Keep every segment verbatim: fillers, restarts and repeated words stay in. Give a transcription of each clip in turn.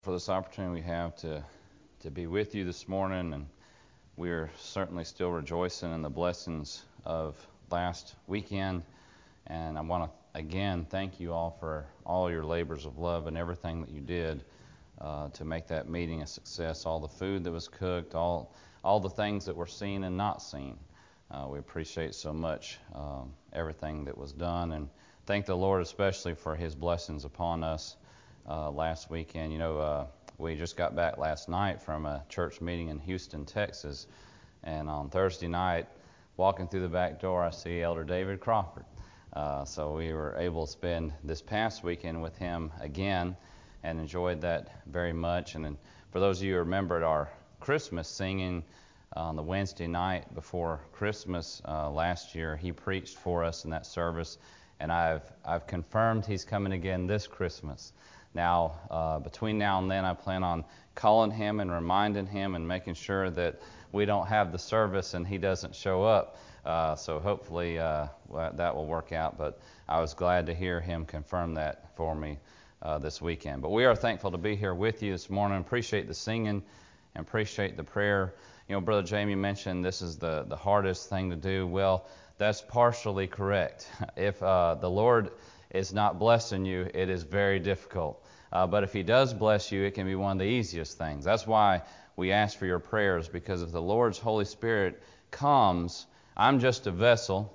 For this opportunity we have to to be with you this morning, and we're certainly still rejoicing in the blessings of last weekend. And I want to again thank you all for all your labors of love and everything that you did uh, to make that meeting a success. All the food that was cooked, all all the things that were seen and not seen. Uh, we appreciate so much um, everything that was done, and thank the Lord especially for His blessings upon us. Uh, last weekend, you know, uh, we just got back last night from a church meeting in Houston, Texas, and on Thursday night, walking through the back door, I see Elder David Crawford. Uh, so we were able to spend this past weekend with him again, and enjoyed that very much. And then for those of you who remembered our Christmas singing on the Wednesday night before Christmas uh, last year, he preached for us in that service, and I've I've confirmed he's coming again this Christmas. Now, uh, between now and then, I plan on calling him and reminding him and making sure that we don't have the service and he doesn't show up. Uh, so hopefully uh, that will work out. But I was glad to hear him confirm that for me uh, this weekend. But we are thankful to be here with you this morning. Appreciate the singing and appreciate the prayer. You know, Brother Jamie mentioned this is the, the hardest thing to do. Well, that's partially correct. If uh, the Lord is not blessing you, it is very difficult. Uh, but if He does bless you, it can be one of the easiest things. That's why we ask for your prayers, because if the Lord's Holy Spirit comes, I'm just a vessel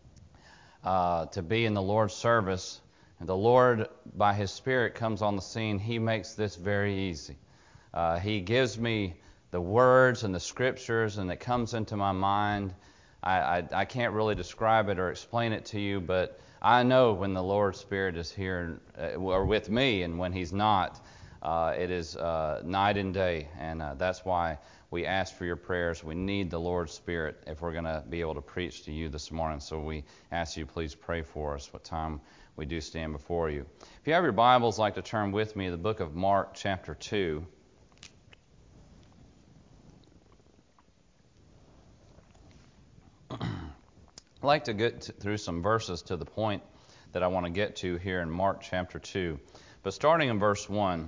uh, to be in the Lord's service, and the Lord, by His Spirit, comes on the scene. He makes this very easy. Uh, he gives me the words and the scriptures, and it comes into my mind. I, I, I can't really describe it or explain it to you, but I know when the Lord's Spirit is here uh, or with me, and when He's not, uh, it is uh, night and day. And uh, that's why we ask for your prayers. We need the Lord's Spirit if we're going to be able to preach to you this morning. So we ask you, please pray for us what time we do stand before you. If you have your Bibles, I'd like to turn with me to the book of Mark, chapter two. I'd like to get to, through some verses to the point that I want to get to here in Mark chapter two. But starting in verse one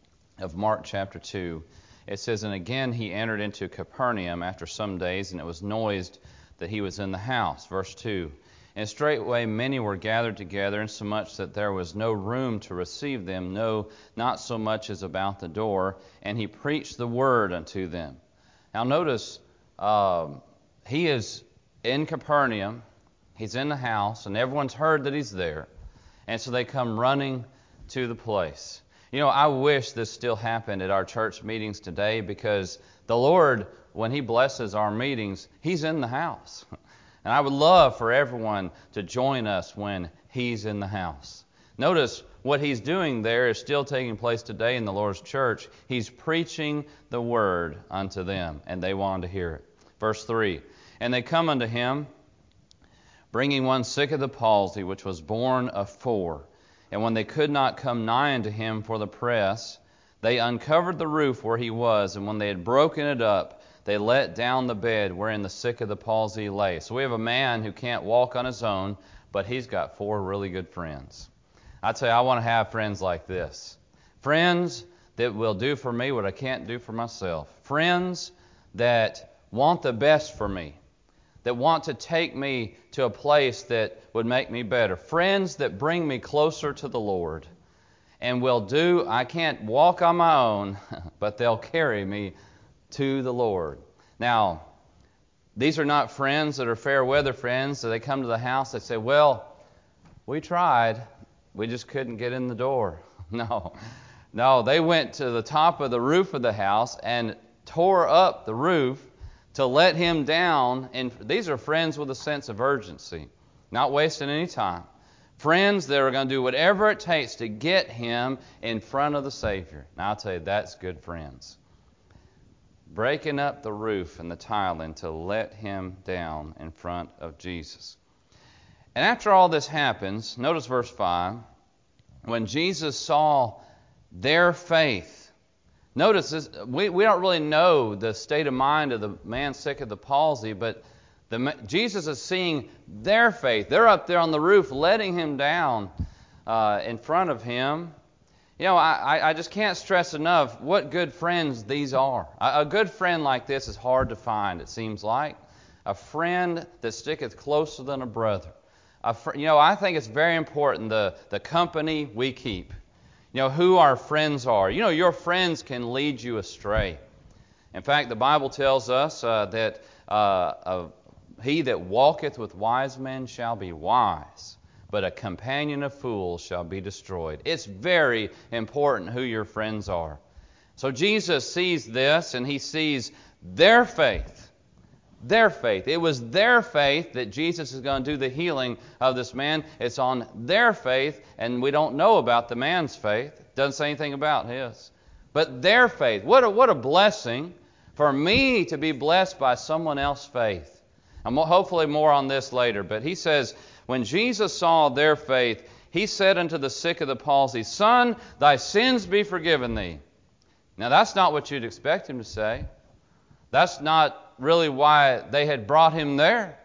of Mark chapter two, it says, "And again he entered into Capernaum after some days, and it was noised that he was in the house." Verse two, "And straightway many were gathered together, insomuch that there was no room to receive them, no, not so much as about the door. And he preached the word unto them." Now notice, um, he is in Capernaum, he's in the house, and everyone's heard that he's there, and so they come running to the place. You know, I wish this still happened at our church meetings today, because the Lord, when He blesses our meetings, He's in the house. And I would love for everyone to join us when He's in the house. Notice what He's doing there is still taking place today in the Lord's church. He's preaching the word unto them, and they wanted to hear it. Verse three, "And they come unto Him, bringing one sick of the palsy, which was borne of four. And when they could not come nigh unto Him for the press, they uncovered the roof where He was, and when they had broken it up, they let down the bed wherein the sick of the palsy lay." So we have a man who can't walk on his own, but he's got four really good friends. I tell you, I want to have friends like this. Friends that will do for me what I can't do for myself. Friends that want the best for me, that want to take me to a place that would make me better. Friends that bring me closer to the Lord and will do, I can't walk on my own, but they'll carry me to the Lord. Now, these are not friends that are fair weather friends. So they come to the house, they say, "Well, we tried, we just couldn't get in the door." No, no, they went to the top of the roof of the house and tore up the roof to let him down. And these are friends with a sense of urgency, not wasting any time. Friends that are going to do whatever it takes to get him in front of the Savior. Now, I'll tell you, that's good friends. Breaking up the roof and the tiling to let him down in front of Jesus. And after all this happens, notice verse five, "When Jesus saw their faith," notice this, we, we don't really know the state of mind of the man sick of the palsy, but the, Jesus is seeing their faith. They're up there on the roof letting him down uh, in front of him. You know, I, I just can't stress enough what good friends these are. A, a good friend like this is hard to find, it seems like. A friend that sticketh closer than a brother. A fr- you know, I think it's very important the, the company we keep. You know, who our friends are. You know, your friends can lead you astray. In fact, the Bible tells us uh, that uh, uh, he that walketh with wise men shall be wise, but a companion of fools shall be destroyed. It's very important who your friends are. So Jesus sees this, and he sees their faith. Their faith. It was their faith that Jesus is going to do the healing of this man. It's on their faith, and we don't know about the man's faith. It doesn't say anything about his. But their faith. What a, what a blessing for me to be blessed by someone else's faith. And hopefully more on this later. But he says, when Jesus saw their faith, he said unto the sick of the palsy, Son, thy sins be forgiven thee. Now that's not what you'd expect him to say. That's not really why they had brought him there.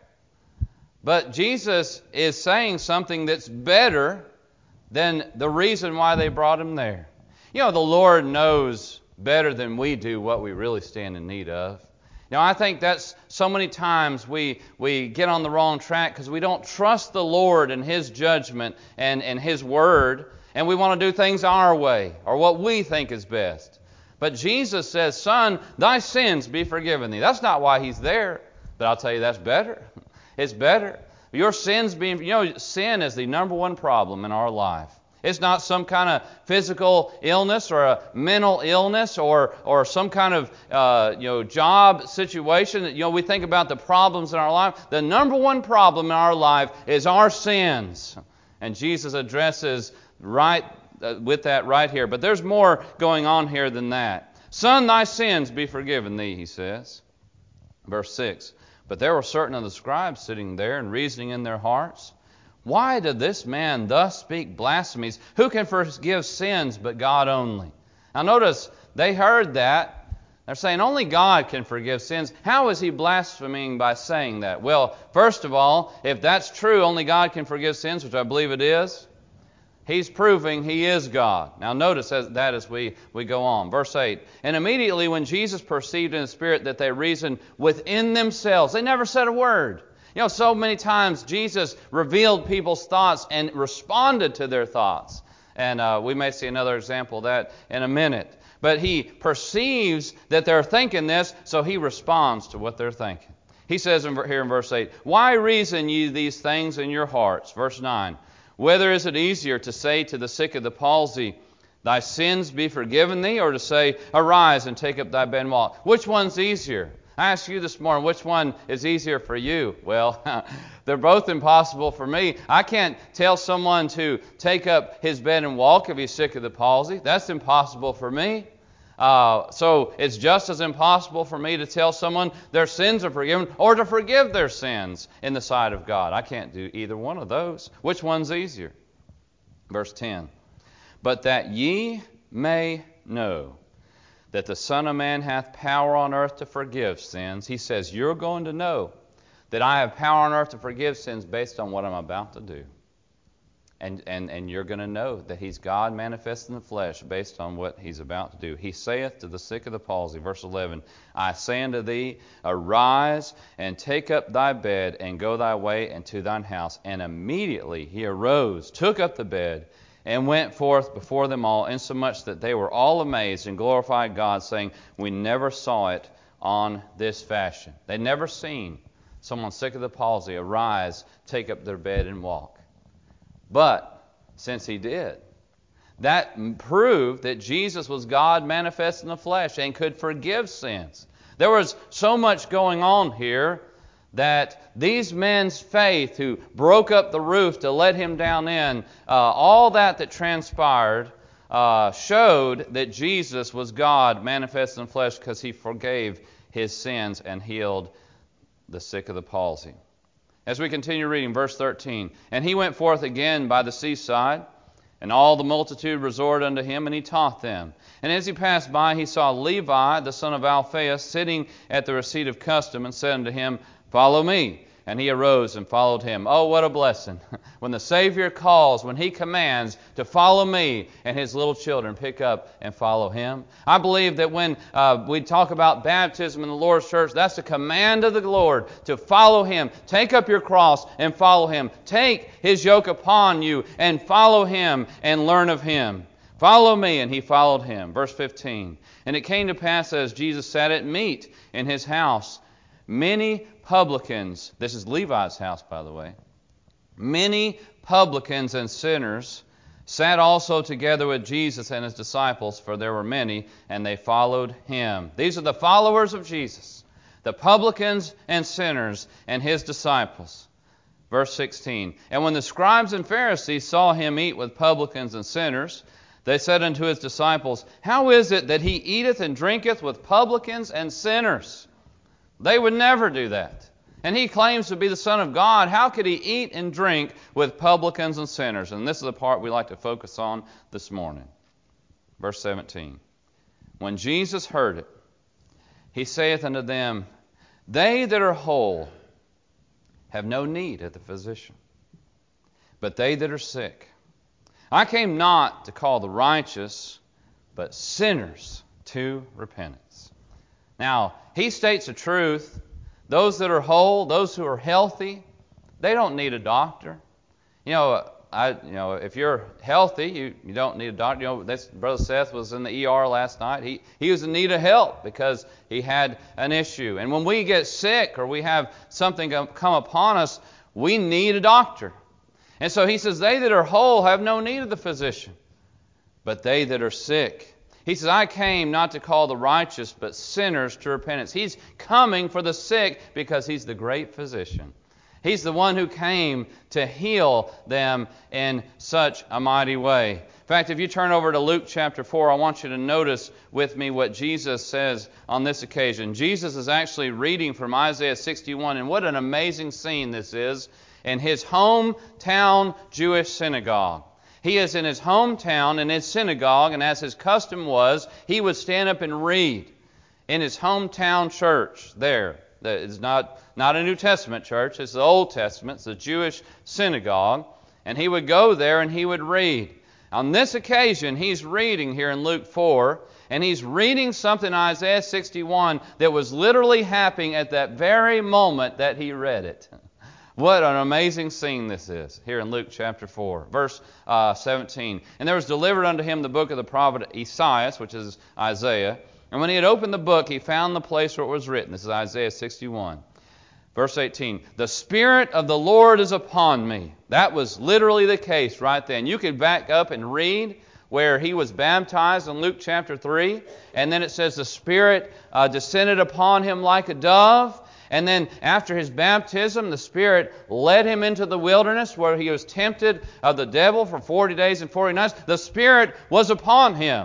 But Jesus is saying something that's better than the reason why they brought him there. You know, the Lord knows better than we do what we really stand in need of. Now, I think that's so many times we we get on the wrong track because we don't trust the Lord and His judgment and, and His Word, and we want to do things our way or what we think is best. But Jesus says, Son, thy sins be forgiven thee. That's not why He's there, but I'll tell you that's better. It's better. Your sins being, you know, sin is the number one problem in our life. It's not some kind of physical illness or a mental illness or or some kind of uh, you know job situation. You know, we think about the problems in our life. The number one problem in our life is our sins, and Jesus addresses right uh, with that right here. But there's more going on here than that. Son, thy sins be forgiven thee, he says. Verse six. But there were certain of the scribes sitting there and reasoning in their hearts. Why did this man thus speak blasphemies? Who can forgive sins but God only? Now notice, they heard that. They're saying only God can forgive sins. How is he blaspheming by saying that? Well, first of all, if that's true, only God can forgive sins, which I believe it is, he's proving he is God. Now notice that as we, we go on. Verse eight. And immediately when Jesus perceived in the Spirit that they reasoned within themselves, they never said a word. You know, so many times Jesus revealed people's thoughts and responded to their thoughts. And uh, we may see another example of that in a minute. But he perceives that they're thinking this, so he responds to what they're thinking. He says in, here in verse eight, Why reason ye these things in your hearts? Verse nine, Whether is it easier to say to the sick of the palsy, Thy sins be forgiven thee, or to say, Arise and take up thy bed and walk? Which one's easier? I ask you this morning, which one is easier for you? Well, they're both impossible for me. I can't tell someone to take up his bed and walk if he's sick of the palsy. That's impossible for me. Uh, so it's just as impossible for me to tell someone their sins are forgiven or to forgive their sins in the sight of God. I can't do either one of those. Which one's easier? Verse ten. But that ye may know that the Son of Man hath power on earth to forgive sins. He says, you're going to know that I have power on earth to forgive sins based on what I'm about to do. And and, and you're going to know that He's God manifest in the flesh based on what He's about to do. He saith to the sick of the palsy, verse eleven, I say unto thee, arise and take up thy bed and go thy way into thine house. And immediately he arose, took up the bed, and went forth before them all, insomuch that they were all amazed and glorified God, saying, We never saw it on this fashion. They'd never seen someone sick of the palsy arise, take up their bed, and walk. But since he did, that proved that Jesus was God manifest in the flesh and could forgive sins. There was so much going on here that these men's faith who broke up the roof to let him down in, uh, all that that transpired uh, showed that Jesus was God manifest in flesh because He forgave his sins and healed the sick of the palsy. As we continue reading, verse thirteen, And he went forth again by the seaside, and all the multitude resorted unto him, and he taught them. And as he passed by, he saw Levi, the son of Alphaeus, sitting at the receipt of custom, and said unto him, Follow me. And he arose and followed him. Oh, what a blessing. When the Savior calls, when he commands to follow me, and his little children pick up and follow him. I believe that when uh, we talk about baptism in the Lord's church, that's a command of the Lord to follow him. Take up your cross and follow him. Take his yoke upon you and follow him and learn of him. Follow me, and he followed him. Verse fifteen. And it came to pass as Jesus sat at meat in his house, many publicans, this is Levi's house, by the way, many publicans and sinners sat also together with Jesus and his disciples, for there were many, and they followed him. These are the followers of Jesus, the publicans and sinners and his disciples. Verse sixteen. And when the scribes and Pharisees saw him eat with publicans and sinners, they said unto his disciples, How is it that he eateth and drinketh with publicans and sinners? They would never do that. And he claims to be the Son of God. How could he eat and drink with publicans and sinners? And this is the part we like to focus on this morning. Verse seventeen. When Jesus heard it, he saith unto them, They that are whole have no need of the physician, but they that are sick. I came not to call the righteous, but sinners to repentance. Now, he states the truth. Those that are whole, those who are healthy, they don't need a doctor. You know, I, you know, if you're healthy, you, you don't need a doctor. You know, this, Brother Seth was in the E R last night. He, he was in need of help because he had an issue. And when we get sick or we have something come upon us, we need a doctor. And so he says, they that are whole have no need of the physician, but they that are sick. He says, I came not to call the righteous, but sinners to repentance. He's coming for the sick because he's the great physician. He's the one who came to heal them in such a mighty way. In fact, if you turn over to Luke chapter four, I want you to notice with me what Jesus says on this occasion. Jesus is actually reading from Isaiah sixty-one, and what an amazing scene this is in his hometown Jewish synagogue. He is in his hometown, in his synagogue, and as his custom was, he would stand up and read in his hometown church there. It's not, not a New Testament church, it's the Old Testament, it's a Jewish synagogue. And he would go there and he would read. On this occasion, he's reading here in Luke four, and he's reading something in Isaiah sixty-one that was literally happening at that very moment that he read it. What an amazing scene this is, here in Luke chapter four, verse uh, seventeen. And there was delivered unto him the book of the prophet Esaias, which is Isaiah. And when he had opened the book, he found the place where it was written. This is Isaiah sixty-one. Verse eighteen, the Spirit of the Lord is upon me. That was literally the case right then. You could back up and read where he was baptized in Luke chapter three. And then it says the Spirit uh, descended upon him like a dove. And then after his baptism, the Spirit led him into the wilderness where he was tempted of the devil for forty days and forty nights. The Spirit was upon him.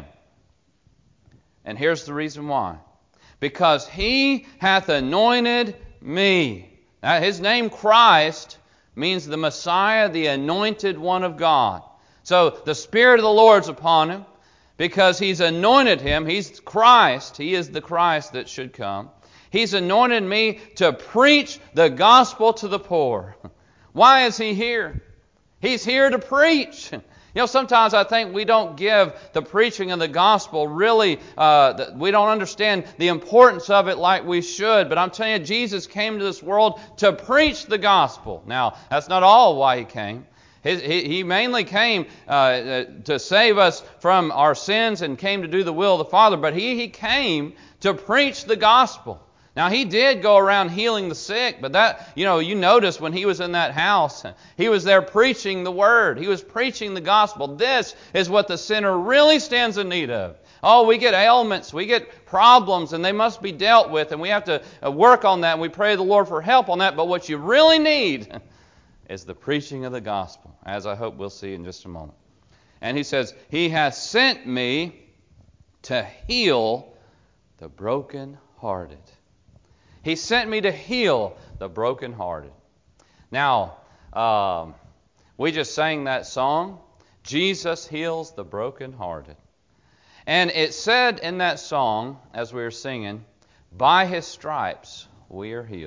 And here's the reason why. Because he hath anointed me. Now, his name Christ means the Messiah, the anointed one of God. So the Spirit of the Lord's upon him because he's anointed him. He's Christ. He is the Christ that should come. He's anointed me to preach the gospel to the poor. Why is he here? He's here to preach. You know, sometimes I think we don't give the preaching of the gospel really, uh, we don't understand the importance of it like we should. But I'm telling you, Jesus came to this world to preach the gospel. Now, that's not all why he came. He, he mainly came uh, to save us from our sins and came to do the will of the Father. But he, he came to preach the gospel. Now, he did go around healing the sick, but that, you know, you notice when he was in that house, he was there preaching the word. He was preaching the gospel. This is what the sinner really stands in need of. Oh, we get ailments, we get problems, and they must be dealt with, and we have to work on that, and we pray the Lord for help on that. But what you really need is the preaching of the gospel, as I hope we'll see in just a moment. And he says, He hath sent me to heal the brokenhearted. He sent me to heal the brokenhearted. Now, um, we just sang that song, Jesus heals the brokenhearted. And it said in that song, as we were singing, by His stripes we are healed.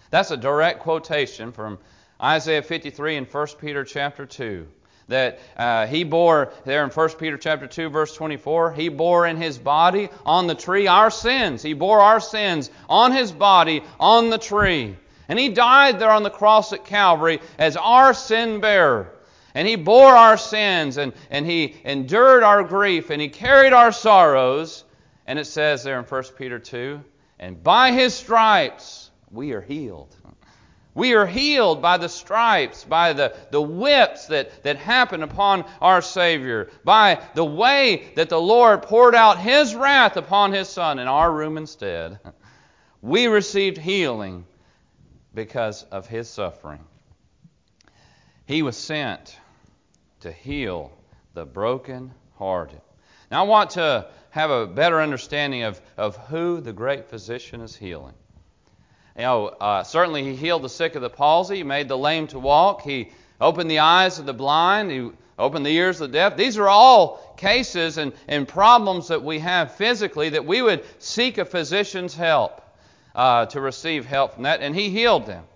That's a direct quotation from Isaiah fifty-three and First Peter chapter two. That uh, He bore, there in First Peter chapter two, verse twenty-four, He bore in His body on the tree our sins. He bore our sins on His body on the tree. And He died there on the cross at Calvary as our sin bearer. And He bore our sins, and, and He endured our grief, and He carried our sorrows. And it says there in First Peter two, and by His stripes we are healed. We are healed by the stripes, by the, the whips that, that happened upon our Savior, by the way that the Lord poured out His wrath upon His Son in our room instead. We received healing because of His suffering. He was sent to heal the broken-hearted. Now I want to have a better understanding of, of who the great physician is healing. You know, uh, certainly He healed the sick of the palsy. He made the lame to walk. He opened the eyes of the blind. He opened the ears of the deaf. These are all cases and, and problems that we have physically that we would seek a physician's help uh, to receive help from that. And He healed them.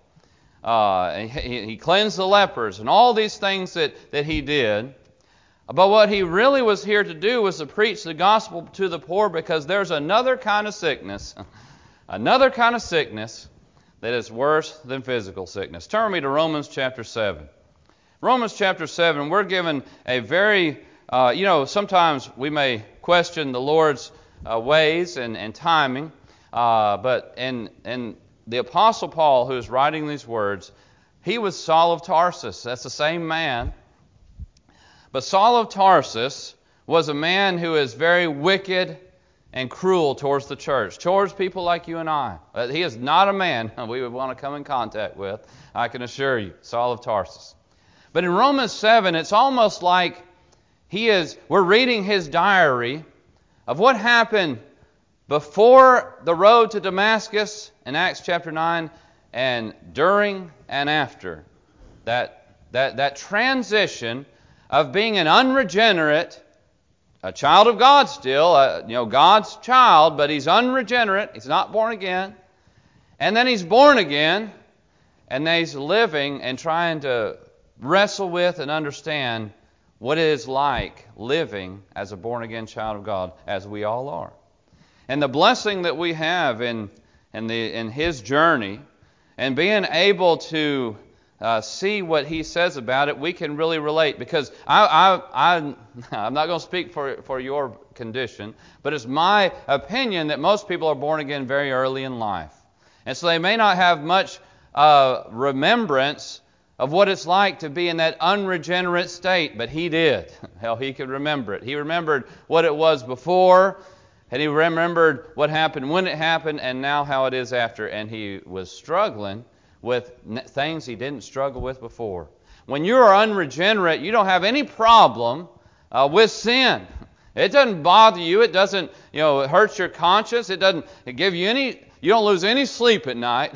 Uh, he, he cleansed the lepers and all these things that, that He did. But what He really was here to do was to preach the gospel to the poor, because there's another kind of sickness, another kind of sickness that is worse than physical sickness. Turn me to Romans chapter seven. Romans chapter seven, we're given a very, uh, you know, sometimes we may question the Lord's uh, ways and, and timing, uh, but in, in the Apostle Paul, who is writing these words, he was Saul of Tarsus. That's the same man. But Saul of Tarsus was a man who is very wicked and cruel towards the church, towards people like you and I. He is not a man we would want to come in contact with, I can assure you, Saul of Tarsus. But in Romans seven, it's almost like he is, we're reading his diary of what happened before the road to Damascus in Acts chapter nine, and during and after. That, that, that transition of being an unregenerate, a child of God still, uh, you know, God's child, but he's unregenerate, he's not born again. And then he's born again, and then he's living and trying to wrestle with and understand what it is like living as a born-again child of God, as we all are. And the blessing that we have in, in, the, in his journey, and being able to uh, see what he says about it, we can really relate. Because I, I, I, I'm not going to speak for, for your condition, but it's my opinion that most people are born again very early in life. And so they may not have much uh, remembrance of what it's like to be in that unregenerate state, but he did. Hell, he could remember it. He remembered what it was before, and he remembered what happened when it happened, and now how it is after. And he was struggling with things he didn't struggle with before. When you are unregenerate, you don't have any problem uh, with sin. It doesn't bother you. It doesn't, you know, it hurts your conscience. It doesn't give you any, you don't lose any sleep at night.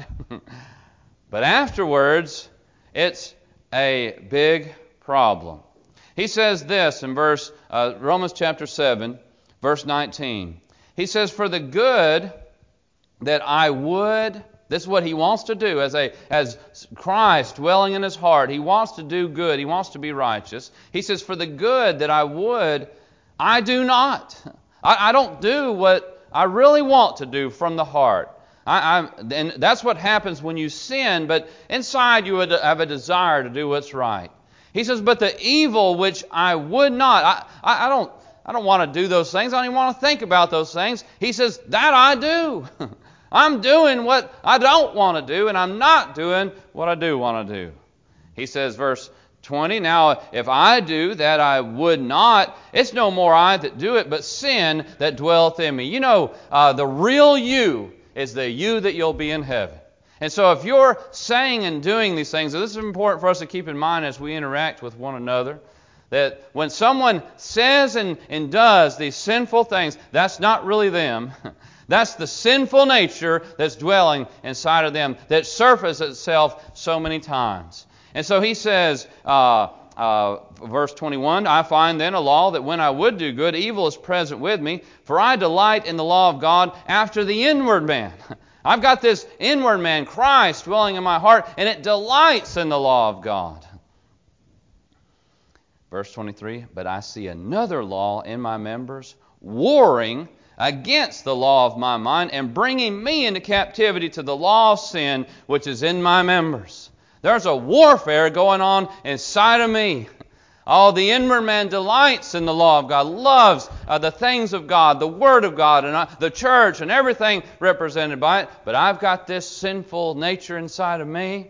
But afterwards, it's a big problem. He says this in verse uh, Romans chapter seven, verse nineteen. He says, "For the good that I would," this is what he wants to do as a as Christ dwelling in his heart. He wants to do good. He wants to be righteous. He says, "For the good that I would, I do not." I, I don't do what I really want to do from the heart. I, I, and that's what happens when you sin, but inside you would have a desire to do what's right. He says, "But the evil which I would not," I, I, I don't I don't want to do those things. I don't even want to think about those things. He says, "That I do." I'm doing what I don't want to do, and I'm not doing what I do want to do. He says, verse twenty, "Now if I do that I would not, it's no more I that do it, but sin that dwelleth in me." You know, uh, the real you is the you that you'll be in heaven. And so if you're saying and doing these things, and this is important for us to keep in mind as we interact with one another, that when someone says and, and does these sinful things, that's not really them. That's the sinful nature that's dwelling inside of them that surfaces itself so many times. And so he says, uh, uh, verse twenty-one, "I find then a law that when I would do good, evil is present with me. For I delight in the law of God after the inward man." I've got this inward man, Christ, dwelling in my heart, and it delights in the law of God. Verse twenty-three, but I see another law in my members, warring against the law of my mind and bringing me into captivity to the law of sin which is in my members. There's a warfare going on inside of me. Oh, the inward man delights in the law of God, loves uh, the things of God, the Word of God, and uh, the church, and everything represented by it. But I've got this sinful nature inside of me,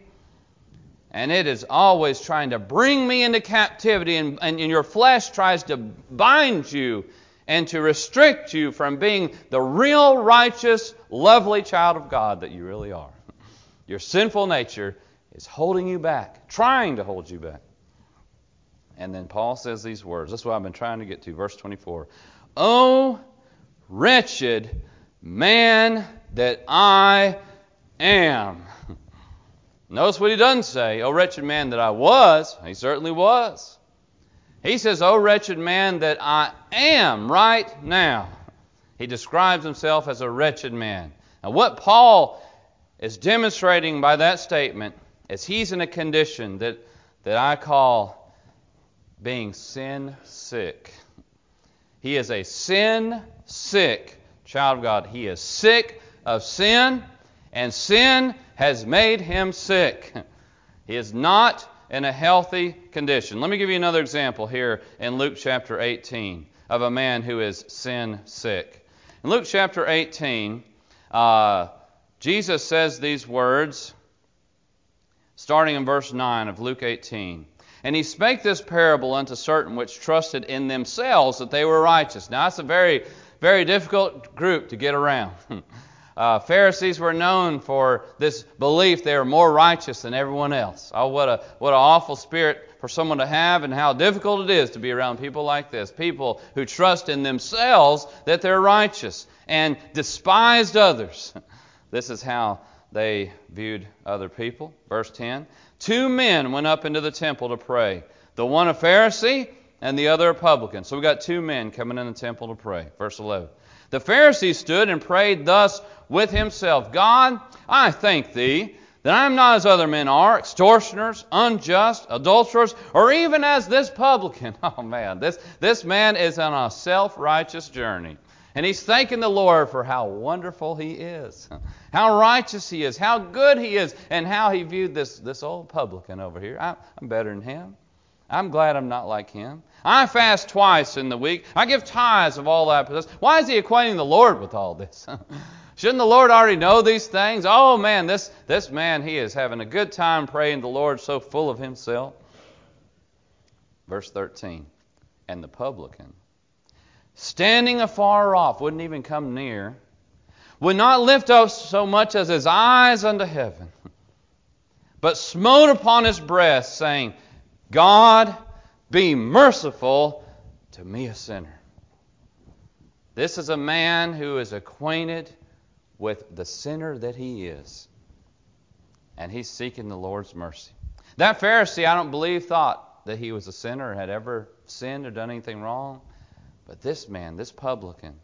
and it is always trying to bring me into captivity, and, and your flesh tries to bind you and to restrict you from being the real, righteous, lovely child of God that you really are. Your sinful nature is holding you back, trying to hold you back. And then Paul says these words. That's what I've been trying to get to. Verse twenty-four. O wretched man that I am. Notice what he doesn't say. O wretched man that I was. He certainly was. He says, O wretched man that I am right now. He describes himself as a wretched man. Now what Paul is demonstrating by that statement is he's in a condition that, that I call being sin sick. He is a sin sick child of God. He is sick of sin, and sin has made him sick. He is not in a healthy condition. Let me give you another example here in Luke chapter eighteen of a man who is sin sick. In Luke chapter eighteen, uh, Jesus says these words, starting in verse nine of Luke eighteen. And he spake this parable unto certain which trusted in themselves that they were righteous. Now that's a very, very difficult group to get around. Uh, Pharisees were known for this belief they were more righteous than everyone else. Oh, what a what an awful spirit for someone to have, and how difficult it is to be around people like this. People who trust in themselves that they're righteous and despised others. This is how they viewed other people. Verse ten. Two men went up into the temple to pray. The one a Pharisee and the other a publican. So we got two men coming in the temple to pray. Verse eleven. The Pharisee stood and prayed thus with himself. God, I thank thee that I am not as other men are, extortioners, unjust, adulterers, or even as this publican. Oh man, this, this man is on a self-righteous journey. And he's thanking the Lord for how wonderful He is, how righteous He is, how good He is, and how He viewed this, this old publican over here. I, I'm better than him. I'm glad I'm not like him. I fast twice in the week. I give tithes of all that I possess. Why is he acquainting the Lord with all this? Shouldn't the Lord already know these things? Oh man, this, this man, he is having a good time praying the Lord, so full of himself. Verse thirteen. And the publican, standing afar off, wouldn't even come near, would not lift up so much as his eyes unto heaven, but smote upon his breast, saying, God, be merciful to me, a sinner. This is a man who is acquainted with the sinner that he is, and he's seeking the Lord's mercy. That Pharisee, I don't believe, thought that he was a sinner or had ever sinned or done anything wrong. But this man, this publican,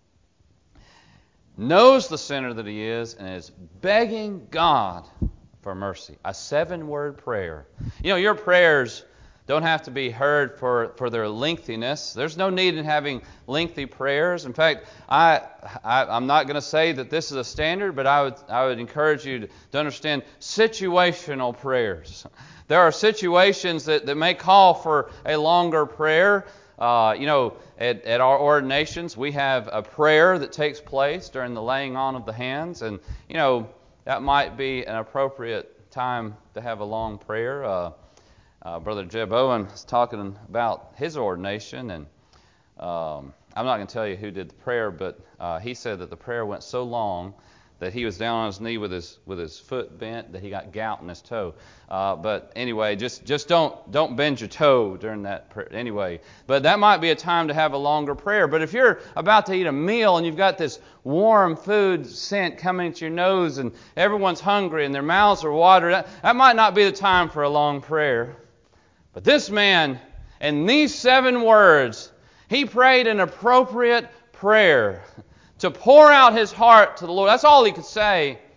knows the sinner that he is and is begging God for mercy. A seven-word prayer. You know, your prayers don't have to be heard for, for their lengthiness. There's no need in having lengthy prayers. In fact, I, I, I'm not going to say that this is a standard, but I would, I would encourage you to, to understand situational prayers. There are situations that, that may call for a longer prayer. Uh, you know, at, at our ordinations, we have a prayer that takes place during the laying on of the hands. And, you know, that might be an appropriate time to have a long prayer. Uh, uh, Brother Jeb Owen was talking about his ordination, and um, I'm not going to tell you who did the prayer, but uh, he said that the prayer went so long that he was down on his knee with his with his foot bent, that he got gout in his toe. Uh, but anyway, just just don't don't bend your toe during that prayer. Anyway, but that might be a time to have a longer prayer. But if you're about to eat a meal and you've got this warm food scent coming to your nose and everyone's hungry and their mouths are watered, that, that might not be the time for a long prayer. But this man, in these seven words, he prayed an appropriate prayer to pour out his heart to the Lord. That's all he could say.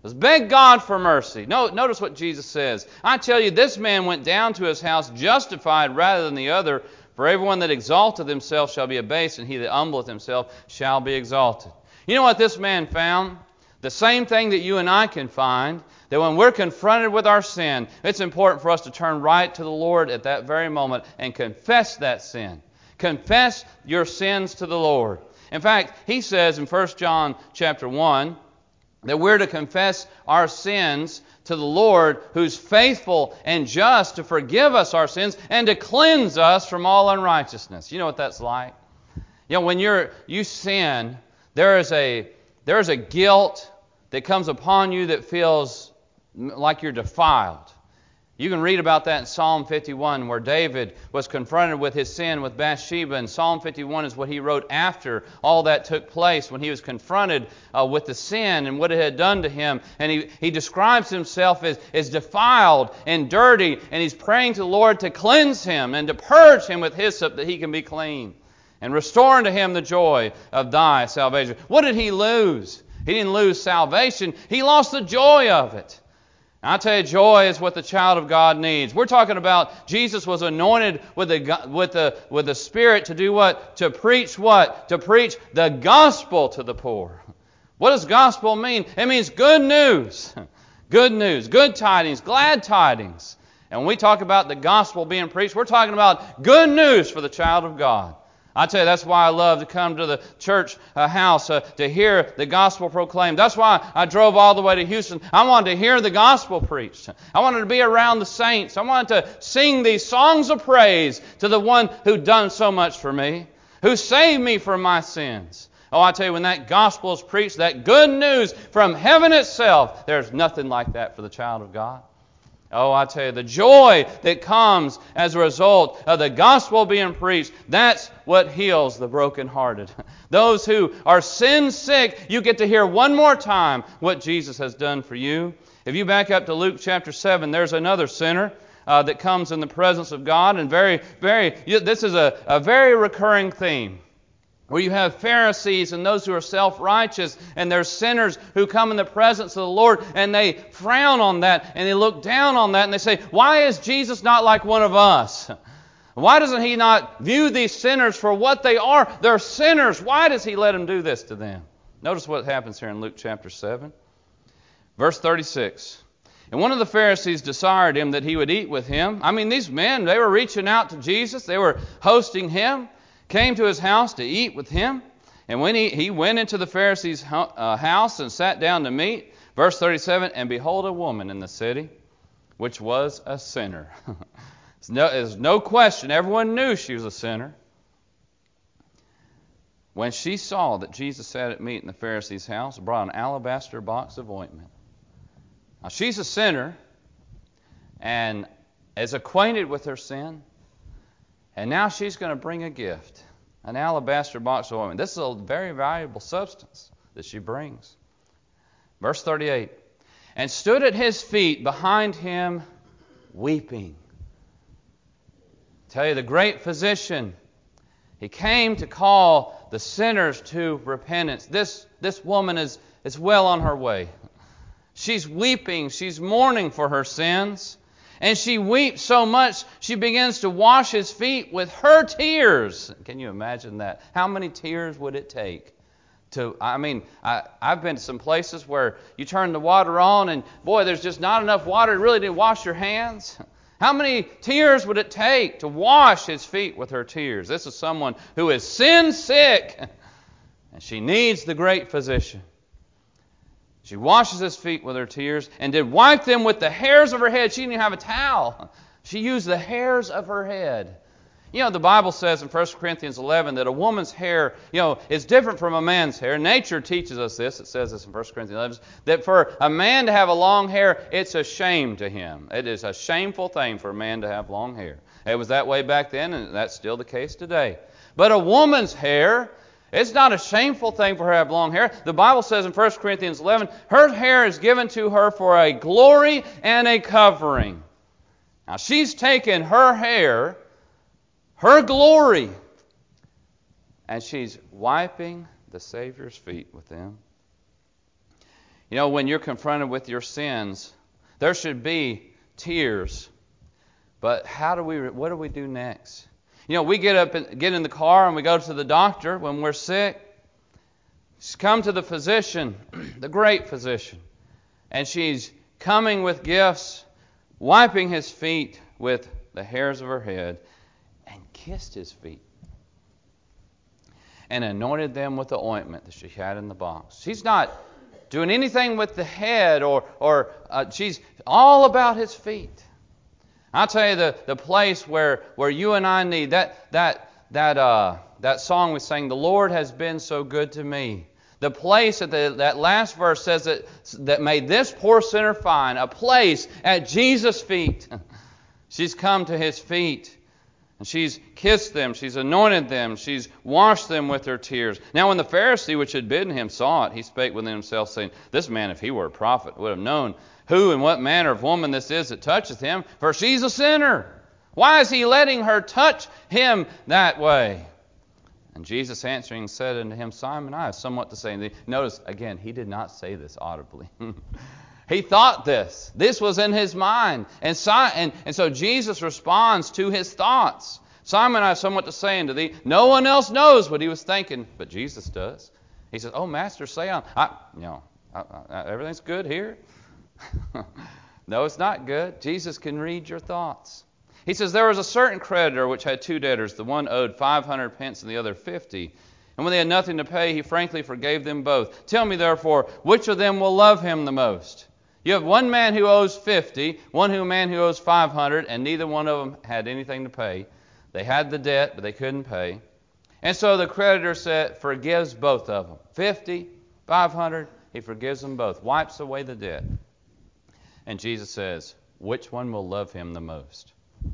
Let's beg God for mercy. No, notice what Jesus says. I tell you, this man went down to his house justified rather than the other. For everyone that exalteth himself shall be abased, and he that humbleth himself shall be exalted. You know what this man found? The same thing that you and I can find, that when we're confronted with our sin, it's important for us to turn right to the Lord at that very moment and confess that sin. Confess your sins to the Lord. In fact, he says in First John chapter one, that we're to confess our sins to the Lord, who's faithful and just to forgive us our sins and to cleanse us from all unrighteousness. You know what that's like? You know, when you're you sin, there is a there is a guilt that comes upon you that feels like you're defiled. You can read about that in Psalm fifty-one, where David was confronted with his sin with Bathsheba. And Psalm fifty-one is what he wrote after all that took place, when he was confronted uh, with the sin and what it had done to him. And he, he describes himself as, as defiled and dirty, and he's praying to the Lord to cleanse him and to purge him with hyssop that he can be clean, and restore unto him the joy of thy salvation. What did he lose? He didn't lose salvation. He lost the joy of it. I tell you, joy is what the child of God needs. We're talking about Jesus was anointed with the with the with the Spirit to do what? To preach what? To preach the gospel to the poor. What does gospel mean? It means good news. Good news, good tidings, glad tidings. And when we talk about the gospel being preached, we're talking about good news for the child of God. I tell you, that's why I love to come to the church uh, house uh, to hear the gospel proclaimed. That's why I drove all the way to Houston. I wanted to hear the gospel preached. I wanted to be around the saints. I wanted to sing these songs of praise to the one who done so much for me, who saved me from my sins. Oh, I tell you, when that gospel is preached, that good news from heaven itself, there's nothing like that for the child of God. Oh, I tell you, the joy that comes as a result of the gospel being preached, that's what heals the brokenhearted. Those who are sin sick, you get to hear one more time what Jesus has done for you. If you back up to Luke chapter seven, there's another sinner uh, that comes in the presence of God. And very, very, this is a, a very recurring theme, where you have Pharisees and those who are self-righteous, and there's sinners who come in the presence of the Lord, and they frown on that, and they look down on that, and they say, why is Jesus not like one of us? Why doesn't He not view these sinners for what they are? They're sinners. Why does He let them do this to them? Notice what happens here in Luke chapter seven. Verse thirty-six. And one of the Pharisees desired him that he would eat with him. I mean, these men, they were reaching out to Jesus. They were hosting Him. Came to his house to eat with him. And when he, he went into the Pharisee's uh, house and sat down to meat, verse thirty-seven, and behold, a woman in the city, which was a sinner. There's, no, there's no question. Everyone knew she was a sinner. When she saw that Jesus sat at meat in the Pharisee's house, brought an alabaster box of ointment. Now, she's a sinner and is acquainted with her sin. And now she's going to bring a gift, an alabaster box of ointment. This is a very valuable substance that she brings. Verse thirty-eight. And stood at His feet behind Him, weeping. I tell you, the great physician, He came to call the sinners to repentance. This, this woman is, is well on her way. She's weeping. She's mourning for her sins. And she weeps so much, she begins to wash His feet with her tears. Can you imagine that? How many tears would it take? To, I mean, I, I've been to some places where you turn the water on and, boy, there's just not enough water really to wash your hands. How many tears would it take to wash His feet with her tears? This is someone who is sin sick, and she needs the great physician. She washes His feet with her tears and did wipe them with the hairs of her head. She didn't even have a towel. She used the hairs of her head. You know, the Bible says in First Corinthians eleven that a woman's hair, you know, is different from a man's hair. Nature teaches us this. It says this in First Corinthians eleven, that for a man to have a long hair, it's a shame to him. It is a shameful thing for a man to have long hair. It was that way back then, and that's still the case today. But a woman's hair, it's not a shameful thing for her to have long hair. The Bible says in First Corinthians eleven, her hair is given to her for a glory and a covering. Now, she's taken her hair, her glory, and she's wiping the Savior's feet with them. You know, when you're confronted with your sins, there should be tears. But how do we? What do we do next? You know, we get up and get in the car and we go to the doctor when we're sick. She's come to the physician, the great physician, and she's coming with gifts, wiping his feet with the hairs of her head, and kissed his feet, and anointed them with the ointment that she had in the box. She's not doing anything with the head, or or uh, she's all about his feet. I'll tell you the, the place where, where you and I need that that that uh that song we sang, "The Lord has been so good to me." The place that the, that last verse says that that made this poor sinner find a place at Jesus' feet. She's come to his feet, and she's kissed them, she's anointed them, she's washed them with her tears. Now when the Pharisee which had bidden him saw it, he spake within himself, saying, "This man, if he were a prophet, would have known who and what manner of woman this is that toucheth him, for she's a sinner. Why is he letting her touch him that way?" And Jesus answering said unto him, "Simon, I have somewhat to say unto thee." Notice, again, he did not say this audibly. He thought this. This was in his mind. And so, and, and so Jesus responds to his thoughts. "Simon, I have somewhat to say unto thee." No one else knows what he was thinking, but Jesus does. He says, "Oh, Master, say on." I, you know, I, I, everything's good here. No, it's not good. Jesus can read your thoughts. He says, "There was a certain creditor which had two debtors. The one owed five hundred pence and the other fifty. And when they had nothing to pay, he frankly forgave them both. Tell me, therefore, which of them will love him the most? You have one man who owes fifty, one who man who owes five hundred, and neither one of them had anything to pay. They had the debt, but they couldn't pay. And so the creditor said, forgives both of them. Fifty, five hundred, he forgives them both, wipes away the debt. And Jesus says, which one will love him the most?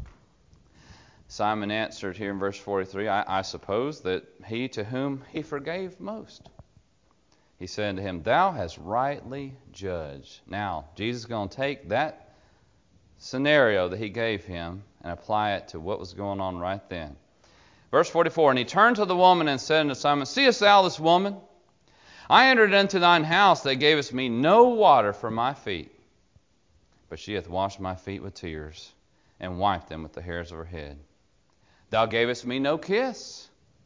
Simon answered here in verse forty-three, I, I suppose that he to whom he forgave most. He said to him, thou hast rightly judged. Now, Jesus is going to take that scenario that he gave him and apply it to what was going on right then. Verse forty-four, and he turned to the woman and said unto Simon, seest thou this woman? I entered into thine house, thou gavest me no water for my feet, but she hath washed my feet with tears, and wiped them with the hairs of her head. Thou gavest me no kiss,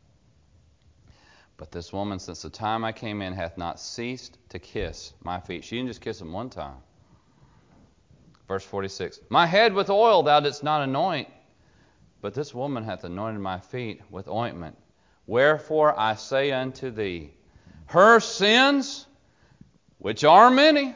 but this woman, since the time I came in, hath not ceased to kiss my feet. She didn't just kiss them one time. Verse forty-six, my head with oil thou didst not anoint, but this woman hath anointed my feet with ointment. Wherefore I say unto thee, her sins, which are many,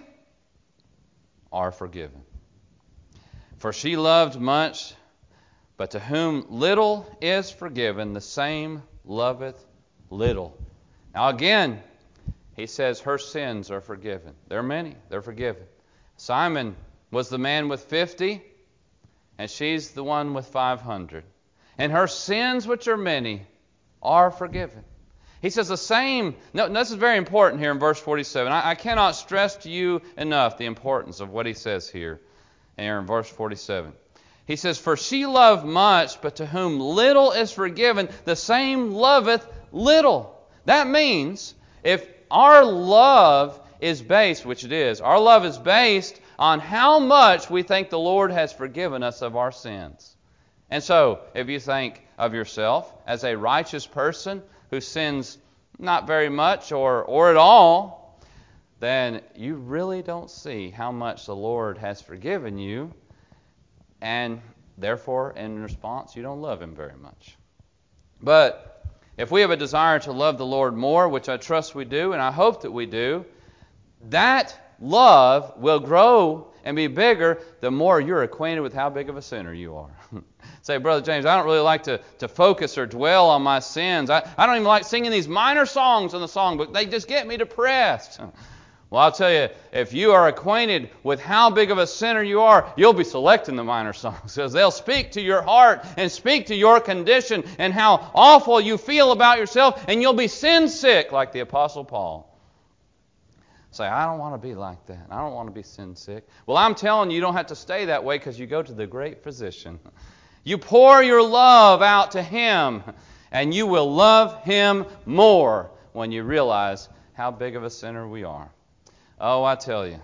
are forgiven. For she loved much, but to whom little is forgiven, the same loveth little. Now again, he says her sins are forgiven. They're many. They're forgiven. Simon was the man with fifty, and she's the one with five hundred. And her sins, which are many, are forgiven. He says the same. No, this is very important here in verse forty-seven. I, I cannot stress to you enough the importance of what he says here, here in verse forty-seven. He says, for she loved much, but to whom little is forgiven, the same loveth little. That means if our love is based, which it is, our love is based on how much we think the Lord has forgiven us of our sins. And so, if you think of yourself as a righteous person who sins not very much or, or at all, then you really don't see how much the Lord has forgiven you, and therefore, in response, you don't love Him very much. But if we have a desire to love the Lord more, which I trust we do, and I hope that we do, that love will grow and be bigger the more you're acquainted with how big of a sinner you are. Say, Brother James, I don't really like to, to focus or dwell on my sins. I, I don't even like singing these minor songs in the songbook. They just get me depressed. Well, I'll tell you, if you are acquainted with how big of a sinner you are, you'll be selecting the minor songs, because they'll speak to your heart and speak to your condition and how awful you feel about yourself, and you'll be sin sick like the Apostle Paul. Say, I don't want to be like that. I don't want to be sin sick. Well, I'm telling you, you don't have to stay that way, because you go to the great physician. You pour your love out to Him, and you will love Him more when you realize how big of a sinner we are. Oh, I tell you,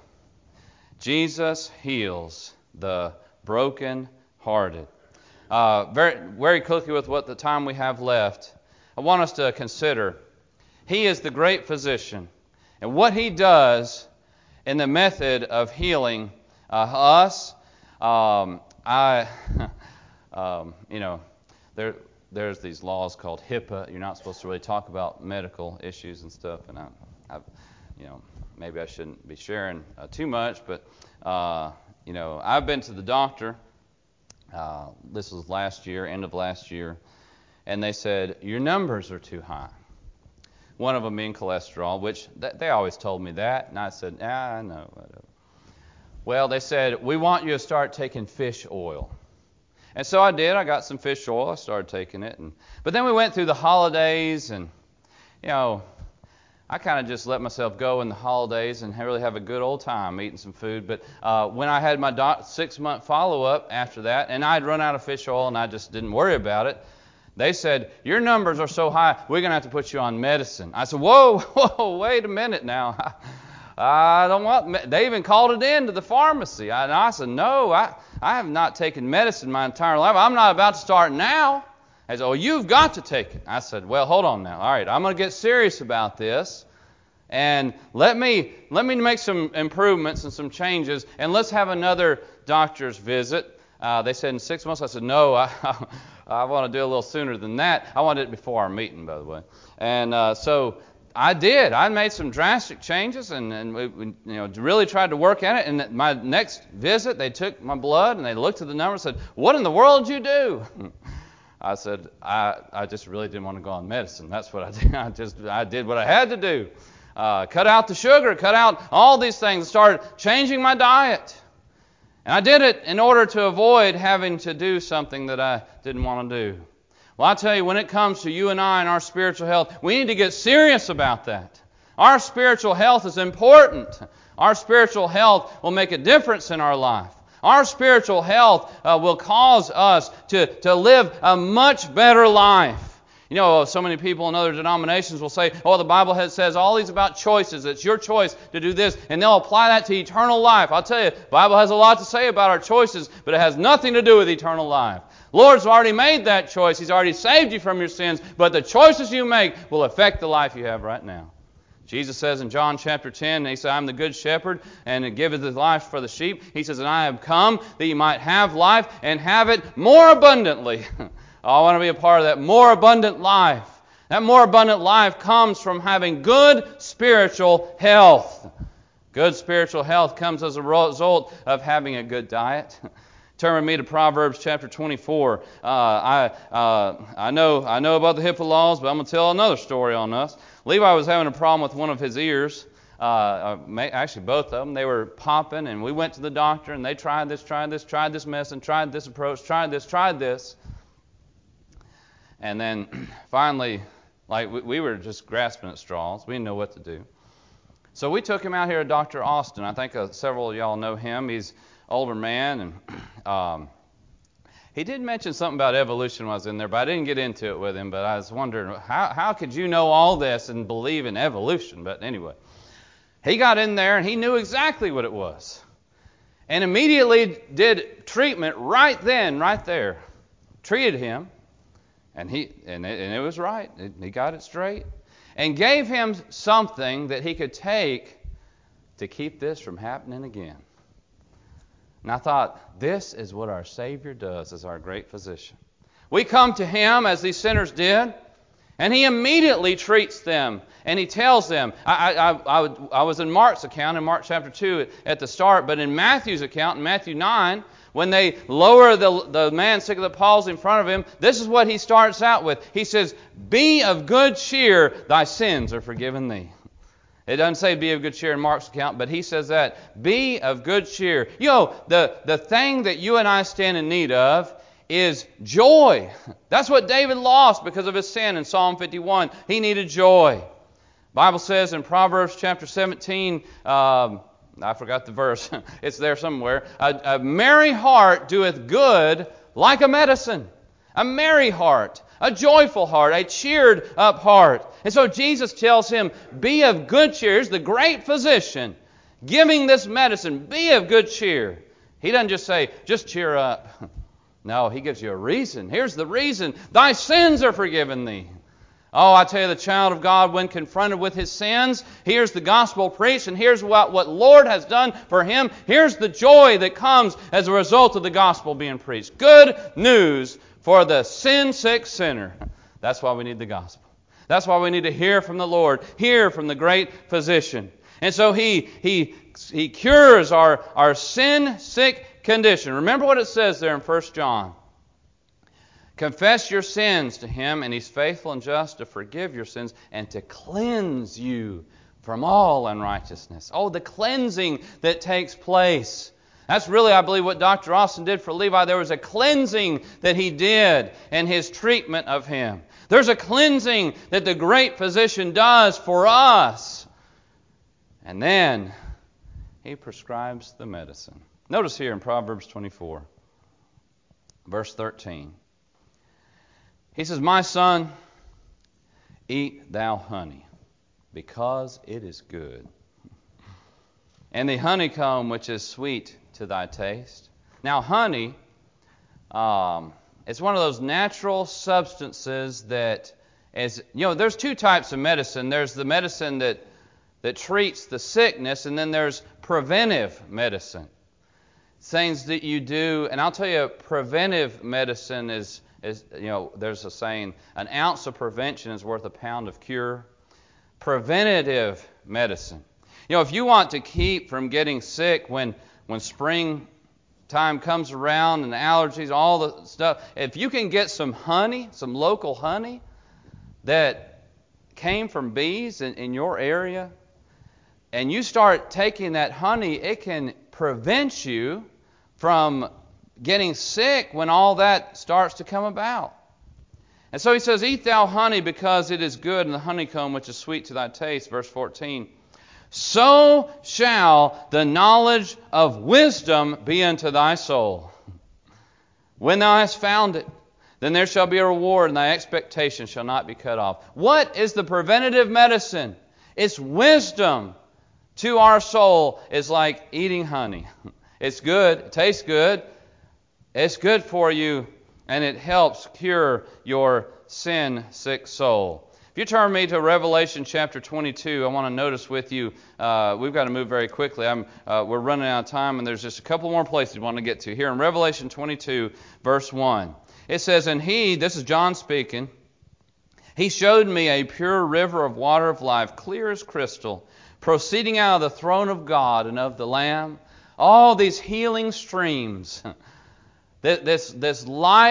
Jesus heals the broken-hearted. Uh, very, very quickly with what the time we have left, I want us to consider He is the great physician, and what He does in the method of healing uh, us. Um, I, um, you know, there there's these laws called HIPAA. You're not supposed to really talk about medical issues and stuff, and I, I you know, maybe I shouldn't be sharing uh, too much, but uh, you know, I've been to the doctor. Uh, this was last year, end of last year, and they said your numbers are too high. One of them being cholesterol, which th- they always told me that, and I said, ah, I know, whatever. Well, they said, we want you to start taking fish oil. And so I did. I got some fish oil. I started taking it. And, but then we went through the holidays, and, you know, I kind of just let myself go in the holidays and really have a good old time eating some food. But uh, when I had my doc- six-month follow-up after that, and I'd run out of fish oil, and I just didn't worry about it, they said, your numbers are so high, we're going to have to put you on medicine. I said, whoa, whoa, wait a minute now. I don't want, they even called it in to the pharmacy. I, and I said, no, I, I have not taken medicine my entire life. I'm not about to start now. They said, oh, you've got to take it. I said, well, hold on now. All right, I'm going to get serious about this. And let me let me make some improvements and some changes, and let's have another doctor's visit. Uh, they said in six months. I said, no, I, I want to do it a little sooner than that. I wanted it before our meeting, by the way. And uh, so I did. I made some drastic changes, and, and we, we, you know, really tried to work at it. And my next visit, they took my blood, and they looked at the numbers and said, what in the world did you do? I said, I, I just really didn't want to go on medicine. That's what I did. I just I did what I had to do. Uh, cut out the sugar, cut out all these things, started changing my diet. And I did it in order to avoid having to do something that I didn't want to do. Well, I tell you, when it comes to you and I and our spiritual health, we need to get serious about that. Our spiritual health is important. Our spiritual health will make a difference in our life. Our spiritual health uh, will cause us to, to live a much better life. You know, so many people in other denominations will say, oh, the Bible has, says all these about choices. It's your choice to do this. And they'll apply that to eternal life. I'll tell you, the Bible has a lot to say about our choices, but it has nothing to do with eternal life. The Lord's already made that choice. He's already saved you from your sins. But the choices you make will affect the life you have right now. Jesus says in John chapter ten, He said, I'm the good shepherd, and giveth His life for the sheep. He says, and I have come that you might have life and have it more abundantly. I want to be a part of that more abundant life. That more abundant life comes from having good spiritual health. Good spiritual health comes as a result of having a good diet. Turn with me to Proverbs chapter twenty-four. Uh, I uh, I know I know about the HIPAA laws, but I'm going to tell another story on us. Levi was having a problem with one of his ears. Uh, actually, both of them. They were popping, and we went to the doctor, and they tried this, tried this, tried this medicine, tried this approach, tried this, tried this. And then finally, like we, we were just grasping at straws. We didn't know what to do. So we took him out here to Doctor Austin. I think uh, several of y'all know him. He's an older man, and um, he did mention something about evolution when I was in there, but I didn't get into it with him. But I was wondering, how, how could you know all this and believe in evolution? But anyway, he got in there, and he knew exactly what it was. And immediately did treatment right then, right there. Treated him. And he and it, and it was right. It, he got it straight. And gave him something that he could take to keep this from happening again. And I thought, this is what our Savior does as our great physician. We come to Him as these sinners did, and He immediately treats them. And He tells them, I, I, I, I was in Mark's account, in Mark chapter two at the start, but in Matthew's account, in Matthew nine, when they lower the, the man sick of the palsy in front of him, this is what he starts out with. He says, be of good cheer, thy sins are forgiven thee. It doesn't say be of good cheer in Mark's account, but he says that. Be of good cheer. You know, the, the thing that you and I stand in need of is joy. That's what David lost because of his sin in Psalm fifty-one. He needed joy. The Bible says in Proverbs chapter seventeen, um, I forgot the verse. It's there somewhere. A, a merry heart doeth good like a medicine. A merry heart, a joyful heart, a cheered up heart. And so Jesus tells him, be of good cheer. Here's the great physician. giving this medicine, be of good cheer. He doesn't just say, just cheer up. No, he gives you a reason. Here's the reason. Thy sins are forgiven thee. Oh, I tell you, the child of God, when confronted with his sins, here's the gospel preached, and here's what, what Lord has done for him. Here's the joy that comes as a result of the gospel being preached. Good news for the sin-sick sinner. That's why we need the gospel. That's why we need to hear from the Lord, hear from the great physician. And so he he he cures our, our sin-sick condition. Remember what it says there in First John. Confess your sins to Him, and He's faithful and just to forgive your sins and to cleanse you from all unrighteousness. Oh, the cleansing that takes place. That's really, I believe, what Doctor Austin did for Levi. There was a cleansing that he did in his treatment of him. There's a cleansing that the great physician does for us. And then he prescribes the medicine. Notice here in Proverbs twenty-four, verse thirteen. He says, my son, eat thou honey, because it is good, and the honeycomb which is sweet to thy taste. Now, honey, um, it's one of those natural substances that is, you know, there's two types of medicine. There's the medicine that, that treats the sickness, and then there's preventive medicine. Things that you do, and I'll tell you, preventive medicine is, is, you know, there's a saying, an ounce of prevention is worth a pound of cure. Preventative medicine. You know, if you want to keep from getting sick when, when spring time comes around and the allergies, all the stuff, if you can get some honey, some local honey that came from bees in, in your area, and you start taking that honey, it can prevent you from getting sick when all that starts to come about. And so he says, eat thou honey because it is good, and the honeycomb which is sweet to thy taste. Verse fourteen. So shall the knowledge of wisdom be unto thy soul. When thou hast found it, then there shall be a reward, and thy expectation shall not be cut off. What is the preventative medicine? It's wisdom to our soul. Is like eating honey. It's good. It tastes good. It's good for you, and it helps cure your sin-sick soul. If you turn me to Revelation chapter twenty-two, I want to notice with you, uh, we've got to move very quickly. I'm, uh, we're running out of time, and there's just a couple more places we want to get to. Here in Revelation twenty-two, verse one, it says, and he, this is John speaking, he showed me a pure river of water of life, clear as crystal, proceeding out of the throne of God and of the Lamb. All these healing streams, this, this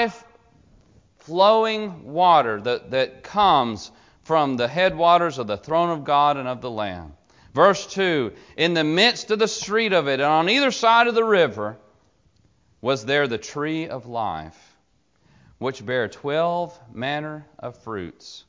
life-flowing water that, that comes from the headwaters of the throne of God and of the Lamb. Verse two, in the midst of the street of it, and on either side of the river, was there the tree of life, which bare twelve manner of fruits,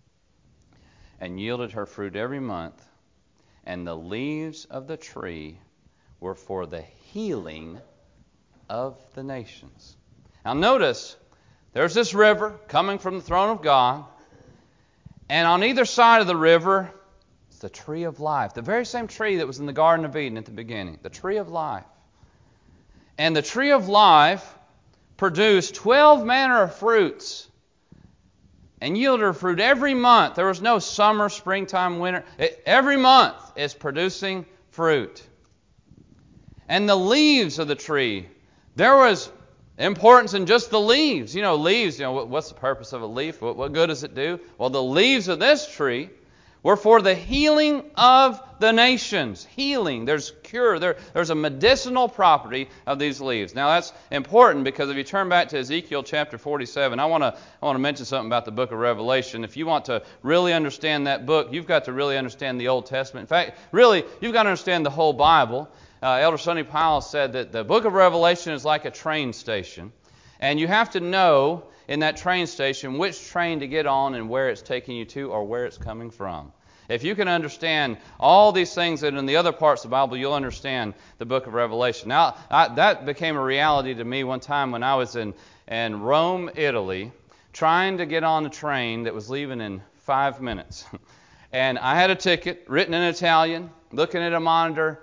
and yielded her fruit every month, and the leaves of the tree were for the healing of the nations. Now notice, there's this river coming from the throne of God, and on either side of the river is the tree of life, the very same tree that was in the Garden of Eden at the beginning, the tree of life. And the tree of life produced twelve manner of fruits and yielded her fruit every month. There was no summer, springtime, winter. It, every month is producing fruit. And the leaves of the tree, there was importance in just the leaves. You know, leaves, you know, what's the purpose of a leaf? What, what good does it do? Well, the leaves of this tree were for the healing of the nations. Healing. There's cure. There, there's a medicinal property of these leaves. Now, that's important because if you turn back to Ezekiel chapter forty-seven, I want to I want to mention something about the book of Revelation. If you want to really understand that book, you've got to really understand the Old Testament. In fact, really, you've got to understand the whole Bible. Uh, Elder Sonny Powell said that the book of Revelation is like a train station. And you have to know in that train station which train to get on and where it's taking you to or where it's coming from. If you can understand all these things that in the other parts of the Bible, you'll understand the book of Revelation. Now, I, that became a reality to me one time when I was in, in Rome, Italy, trying to get on a train that was leaving in five minutes. And I had a ticket written in Italian, looking at a monitor,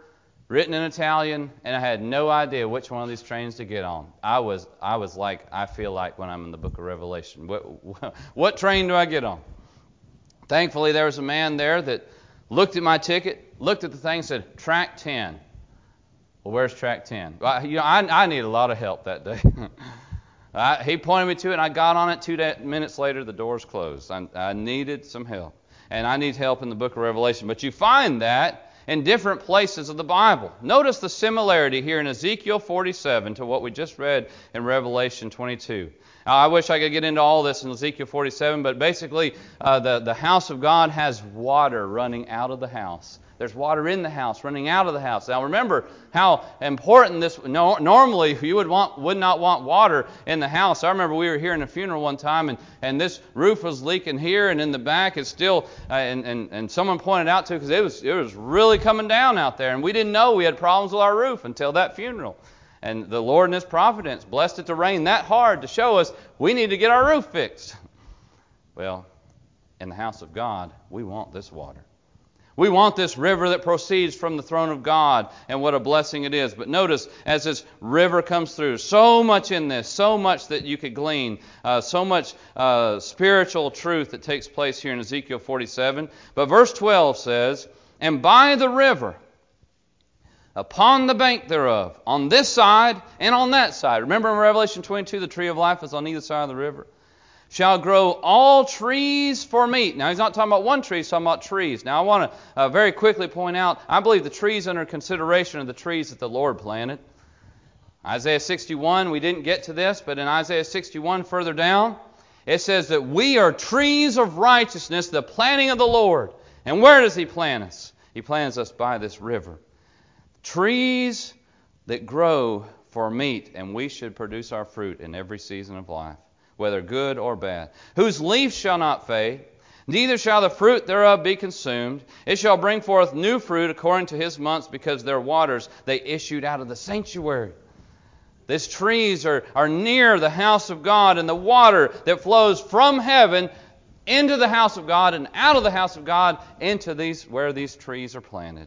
written in Italian, and I had no idea which one of these trains to get on. I was I was like, I feel like when I'm in the book of Revelation. What, what train do I get on? Thankfully, there was a man there that looked at my ticket, looked at the thing, and said, track ten. Well, where's track ten? Well, you know, I, I need a lot of help that day. I, he pointed me to it, and I got on it. Two da- minutes later, the doors closed. I, I needed some help, and I need help in the book of Revelation. But you find that in different places of the Bible. Notice the similarity here in Ezekiel forty-seven to what we just read in Revelation twenty-two. Now, I wish I could get into all this in Ezekiel forty-seven, but basically uh, the, the house of God has water running out of the house. There's water in the house, running out of the house. Now remember how important this. No, normally you would want, would not want water in the house. I remember we were here in a funeral one time, and, and this roof was leaking here, and in the back it's still. Uh, and, and and someone pointed out to because it was it was really coming down out there, and we didn't know we had problems with our roof until that funeral. And the Lord in His providence blessed it to rain that hard to show us we need to get our roof fixed. Well, in the house of God, we want this water. We want this river that proceeds from the throne of God, and what a blessing it is. But notice, as this river comes through, so much in this, so much that you could glean, uh, so much uh, spiritual truth that takes place here in Ezekiel forty-seven. But verse twelve says, and by the river, upon the bank thereof, on this side and on that side. Remember in Revelation twenty-two, the tree of life is on either side of the river. Shall grow all trees for meat. Now, he's not talking about one tree, he's talking about trees. Now, I want to uh, very quickly point out, I believe the trees under consideration are the trees that the Lord planted. Isaiah sixty-one, we didn't get to this, but in Isaiah sixty-one further down, it says that we are trees of righteousness, the planting of the Lord. And where does He plant us? He plants us by this river. Trees that grow for meat, and we should produce our fruit in every season of life, whether good or bad. Whose leaf shall not fade, neither shall the fruit thereof be consumed. It shall bring forth new fruit according to his months, because their waters they issued out of the sanctuary. These trees are, are near the house of God, and the water that flows from heaven into the house of God and out of the house of God into these where these trees are planted.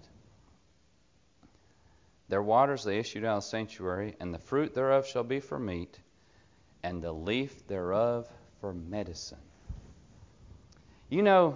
Their waters they issued out of the sanctuary, and the fruit thereof shall be for meat, and the leaf thereof for medicine. You know,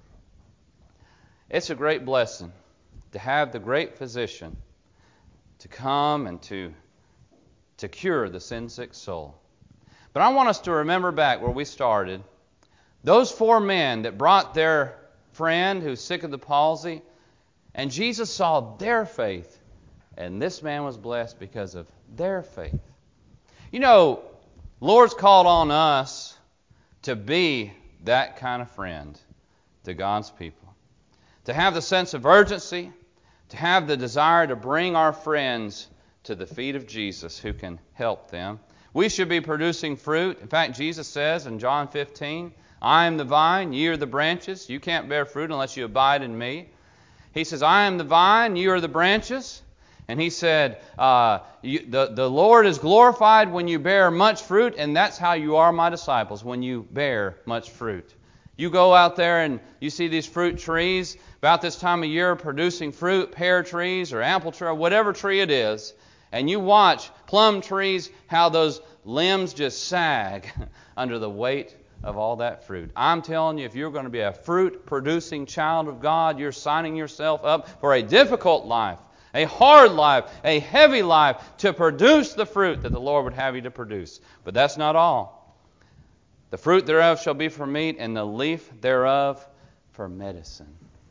it's a great blessing to have the great physician to come and to, to cure the sin-sick soul. But I want us to remember back where we started. Those four men that brought their friend who's sick of the palsy, and Jesus saw their faith, and this man was blessed because of their faith. You know, Lord's called on us to be that kind of friend to God's people. To have the sense of urgency, to have the desire to bring our friends to the feet of Jesus who can help them. We should be producing fruit. In fact, Jesus says in John fifteen, I am the vine, ye are the branches. You can't bear fruit unless you abide in me. He says, I am the vine, you are the branches. And he said, uh, you, the, the Lord is glorified when you bear much fruit, and that's how you are my disciples, when you bear much fruit. You go out there and you see these fruit trees about this time of year producing fruit, pear trees or apple tree, or whatever tree it is, and you watch plum trees, how those limbs just sag under the weight of all that fruit. I'm telling you, if you're going to be a fruit-producing child of God, you're signing yourself up for a difficult life, a hard life, a heavy life, to produce the fruit that the Lord would have you to produce. But that's not all. The fruit thereof shall be for meat, and the leaf thereof for medicine.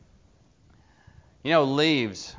You know, leaves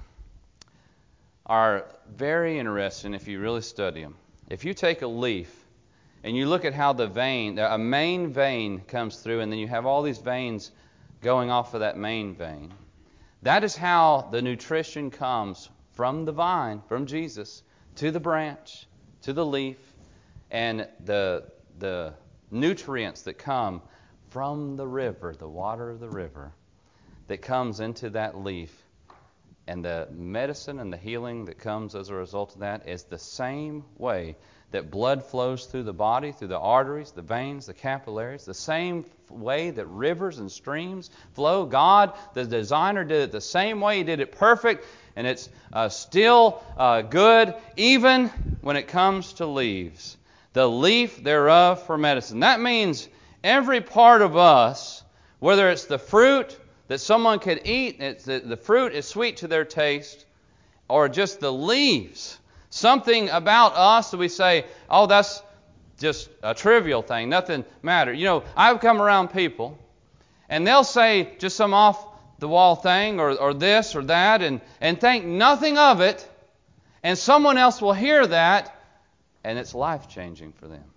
are very interesting if you really study them. If you take a leaf and you look at how the vein, a main vein comes through, and then you have all these veins going off of that main vein. That is how the nutrition comes from the vine, from Jesus, to the branch, to the leaf, and the the nutrients that come from the river, the water of the river, that comes into that leaf And the medicine and the healing that comes as a result of that is the same way that blood flows through the body, through the arteries, the veins, the capillaries, the same way that rivers and streams flow. God, the designer, did it the same way. He did it perfect, and it's uh, still uh, good even when it comes to leaves. The leaf thereof for medicine. That means every part of us, whether it's the fruit that someone could eat, it's the, the fruit is sweet to their taste, or just the leaves, something about us that we say, oh, that's just a trivial thing, nothing matters. You know, I've come around people, and they'll say just some off-the-wall thing, or, or this or that, and, and think nothing of it, and someone else will hear that, and it's life-changing for them.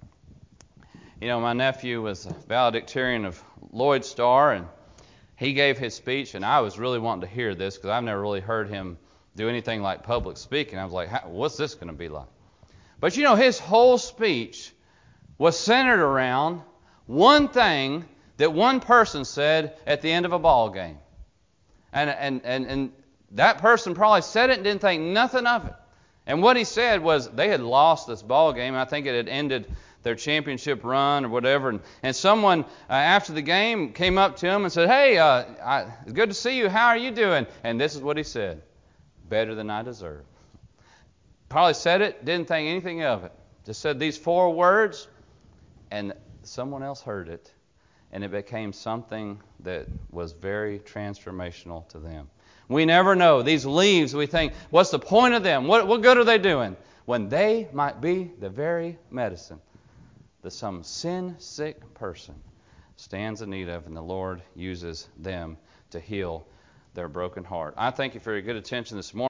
You know, my nephew was a valedictorian of Lloyd Star, and he gave his speech, and I was really wanting to hear this because I've never really heard him do anything like public speaking. I was like, what's this going to be like? But you know, his whole speech was centered around one thing that one person said at the end of a ball game. And, and, and, and that person probably said it and didn't think nothing of it. And what he said was they had lost this ball game. I think it had ended their championship run or whatever. And, and someone uh, after the game came up to him and said, hey, uh, I, it's good to see you. How are you doing? And this is what he said. Better than I deserve. Probably said it, didn't think anything of it. Just said these four words, and someone else heard it. And it became something that was very transformational to them. We never know. These leaves, we think, what's the point of them? What, what good are they doing? When they might be the very medicine that some sin-sick person stands in need of, and the Lord uses them to heal their broken heart. I thank you for your good attention this morning.